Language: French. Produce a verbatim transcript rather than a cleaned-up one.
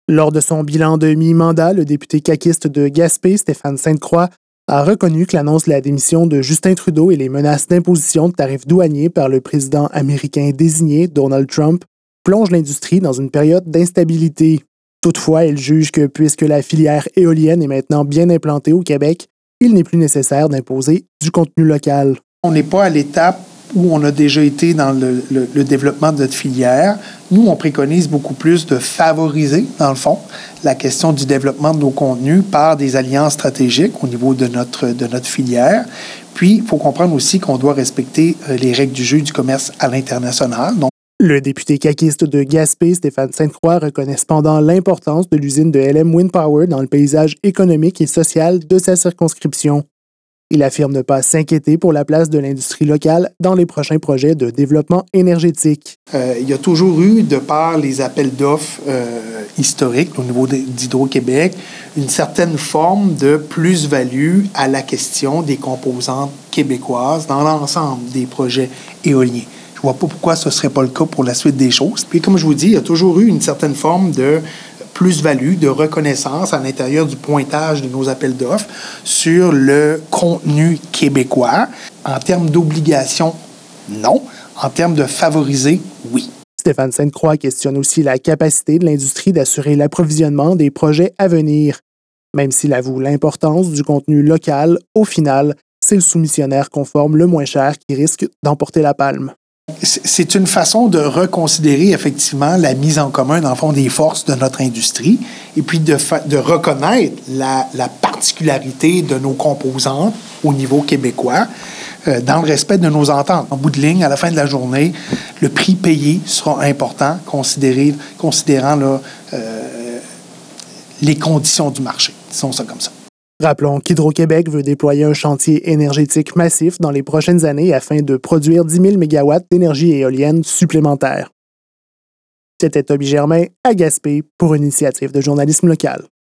Lors de son bilan de mi-mandat, le député caquiste de Gaspé, Stéphane Sainte-Croix, a reconnu que l'annonce de la démission de Justin Trudeau et les menaces d'imposition de tarifs douaniers par le président américain désigné, Donald Trump, plongent l'industrie dans une période d'instabilité. Toutefois, elle juge que puisque la filière éolienne est maintenant bien implantée au Québec, il n'est plus nécessaire d'imposer du contenu local. On n'est pas à l'étape où on a déjà été dans le, le, le développement de notre filière. Nous, on préconise beaucoup plus de favoriser, dans le fond, la question du développement de nos contenus par des alliances stratégiques au niveau de notre, de notre filière. Puis, il faut comprendre aussi qu'on doit respecter les règles du jeu du commerce à l'international. Donc, le député caquiste de Gaspé, Stéphane Sainte-Croix, reconnaît cependant l'importance de l'usine de L M Wind Power dans le paysage économique et social de sa circonscription. Il affirme ne pas s'inquiéter pour la place de l'industrie locale dans les prochains projets de développement énergétique. Euh, il y a toujours eu, de par les appels d'offres euh, historiques au niveau d'Hydro-Québec, une certaine forme de plus-value à la question des composantes québécoises dans l'ensemble des projets éoliens. Je ne vois pas pourquoi ce ne serait pas le cas pour la suite des choses. Puis comme je vous dis, il y a toujours eu une certaine forme de plus-value, de reconnaissance à l'intérieur du pointage de nos appels d'offres sur le contenu québécois. En termes d'obligation, non. En termes de favoriser, oui. Stéphane Sainte-Croix questionne aussi la capacité de l'industrie d'assurer l'approvisionnement des projets à venir. Même s'il avoue l'importance du contenu local, au final, c'est le soumissionnaire conforme le moins cher qui risque d'emporter la palme. C'est une façon de reconsidérer effectivement la mise en commun, dans le fond, des forces de notre industrie et puis de, fa- de reconnaître la, la particularité de nos composantes au niveau québécois euh, dans le respect de nos ententes. En bout de ligne, à la fin de la journée, le prix payé sera important, considéré, considérant là, euh, les conditions du marché. Disons ça comme ça. Rappelons qu'Hydro-Québec veut déployer un chantier énergétique massif dans les prochaines années afin de produire dix mille mégawatts d'énergie éolienne supplémentaire. C'était Toby Germain à Gaspé pour une initiative de journalisme local.